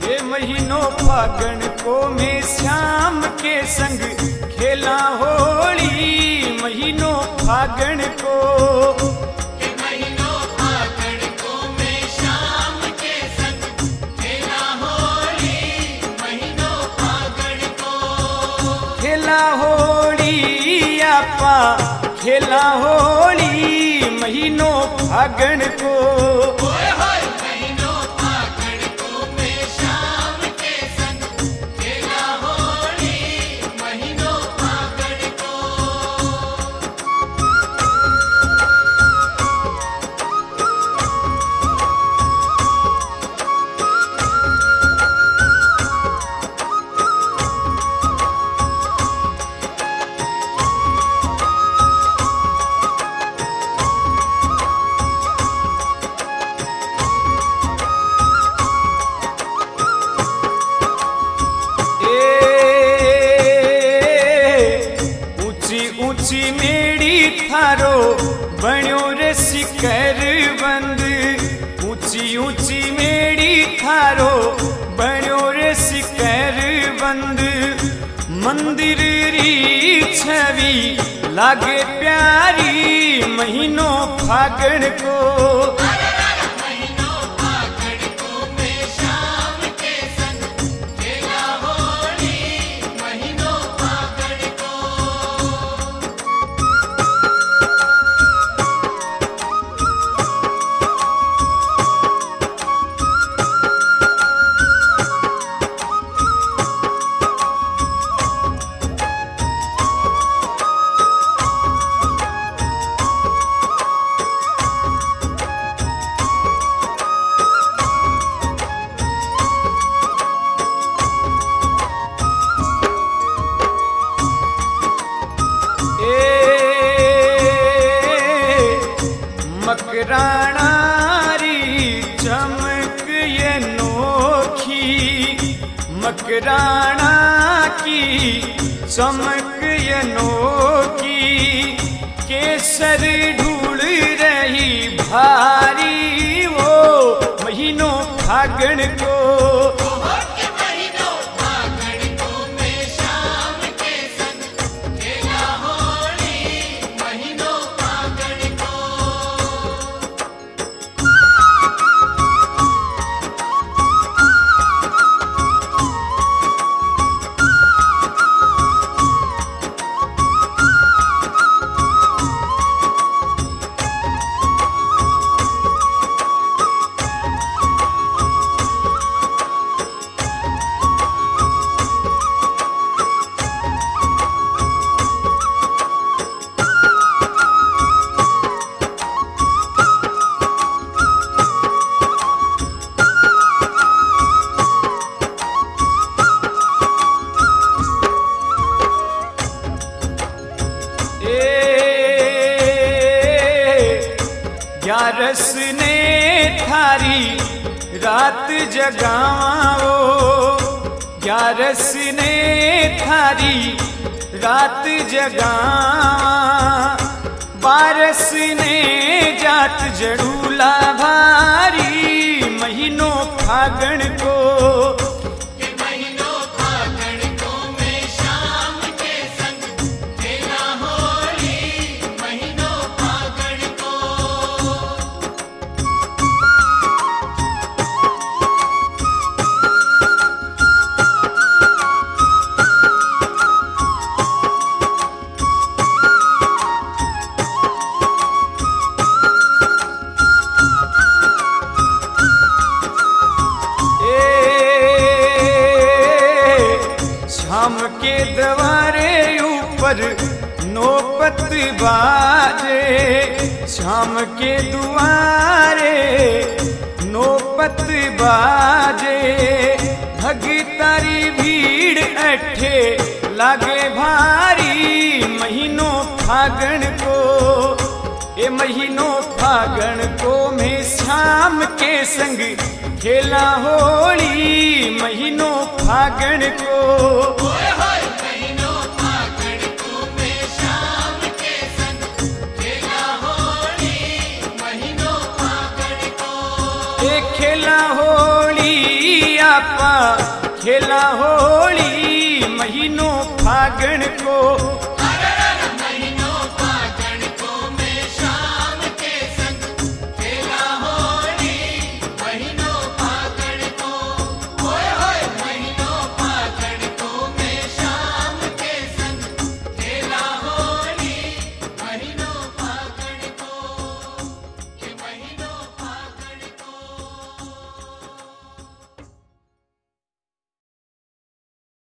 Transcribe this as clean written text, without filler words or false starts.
ये महीनों फागण को मैं श्याम के संग खेला होली। महीनों फागण को ये महीनों फागण को मैं श्याम के संग खेला होली। महीनों फागण को खेला होली आपा खेला होली। महीनों फागण को ऊंची मेड़ी थारो बण्यो रे शिखर बंद। ऊंची ऊंची मेड़ी थारो बण्यो रे शिखर बंद। मंदिर री छवि लागे प्यारी। महीनों फागण को मकराणारी चमक ये नोखी। मकराणा की चमक ये नोखी। केसर ढूंढ रही भारी वो महीनों फागण को। ग्यारस ने थारी रात जगाओ। ग्यारस ने थारी रात जगावा। बारस ने जात जड़ूला भारी। महीनों फागण को शाम के द्वारे ऊपर नौबत बाजे। शाम के द्वारे नौबत बाजे। भगतारी भीड़ अठे लागे भारी। महीनों फागण को ये महीनों फागण को मैं श्याम के संग खेला होली। महीनों फागण को खेला होली आपा खेला होली महीनों फागण को